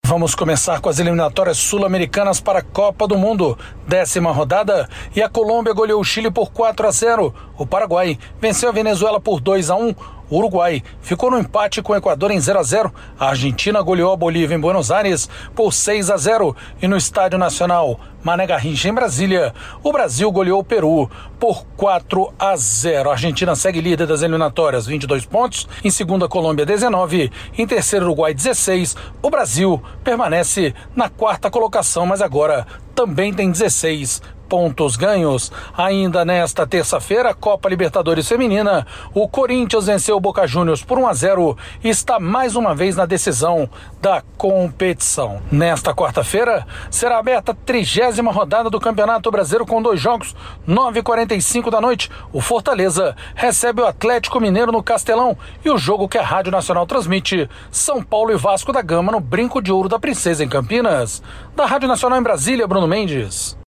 Vamos começar com as eliminatórias sul-americanas para a Copa do Mundo, 10ª rodada, e a Colômbia goleou o Chile por 4-0. O Paraguai venceu a Venezuela por 2-1. O Uruguai ficou no empate com o Equador em 0-0. A Argentina goleou a Bolívia em Buenos Aires por 6-0. E no Estádio Nacional Mané Garrincha, em Brasília, o Brasil goleou o Peru por 4-0. A Argentina segue líder das eliminatórias, 22 pontos. Em segundo, a Colômbia, 19. Em terceiro, o Uruguai, 16. O Brasil permanece na quarta colocação, mas agora também tem 16 pontos ganhos. Ainda nesta terça-feira, Copa Libertadores Feminina, o Corinthians venceu o Boca Juniors por 1-0 e está mais uma vez na decisão da competição. Nesta quarta-feira, será aberta a 30ª rodada do Campeonato Brasileiro com 2 jogos, 9h45 da noite. O Fortaleza recebe o Atlético Mineiro no Castelão e o jogo que a Rádio Nacional transmite, São Paulo e Vasco da Gama no Brinco de Ouro da Princesa, em Campinas. Da Rádio Nacional em Brasília, Bruno Mendes.